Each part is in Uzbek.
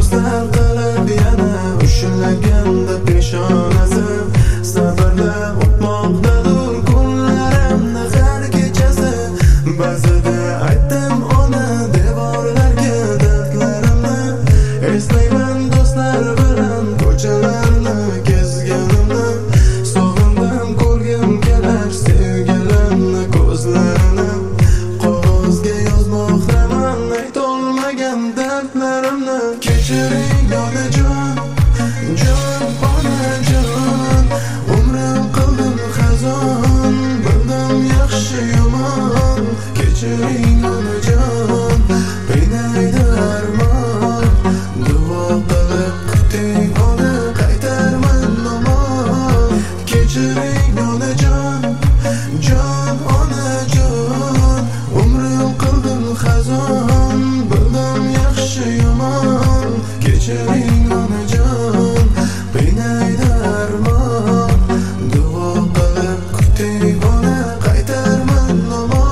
sal qilib yana ushlaganda peshonasi sabrla o'tmoqdadir kunlarimni har kechasi. Ba'zida aytdim ona devorlarga dardlarimni, eslayman do'stlar bilan ko'chalarni kezganimni. Sog'indim ko'rgim kelar sevgilimni ko'zlarini, qog'ozga yozmoqdaman aytolmagan dardlarimni. Kechiring onajon, jon onajon, umrim qildim xazon, bildim yaxshi yomon. Kechiring onajon, qiynaydi armon, duo qilib kuting ona qaytarman omon. Kechiring onajon, jon onajon, umrim qildim xazon, bildim yaxshi yomon. Kechiring onajon, qiynaydi armon, duo qilib kuting ona qaytarman omon.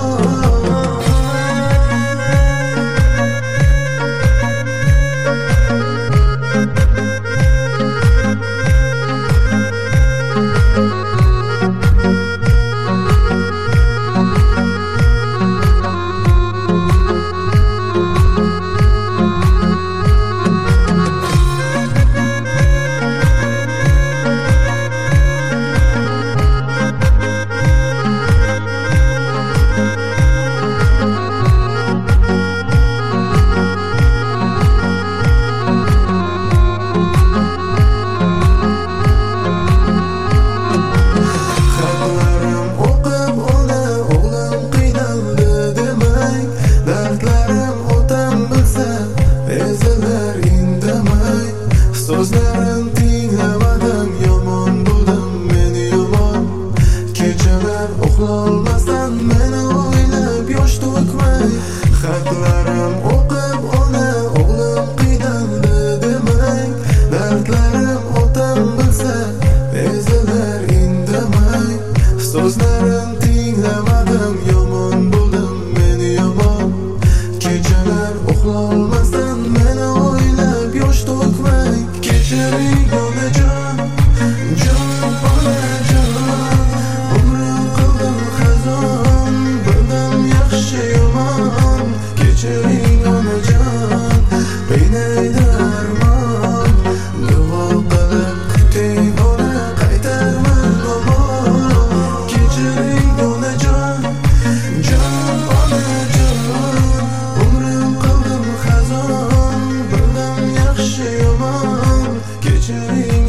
Sözlerin tinglamadim, yomon bo'ldim men yomon. Kechalar uxlolmasdan meni o'ylab yosh to'kmay, xatlarim o'qib ona o'g'lim qiynaldi demang. Dardlarim otam bilsa ezilar indamay. Sözlerin tinglamadim, yomon bo'ldim men yomon. Kechalar uxlolmasdan meni o'ylab yosh to'kmay. Kechiring onajon, jon onajon, umrim qildim xazon, bildim yaxshi yomon. Kechiring onajon, qiynaydi armon, duo qilib kuting ona qaytarman omon. Kechiring onajon, jon onajon, umrim qildim xazon, bildim yaxshi yomon. Kechiring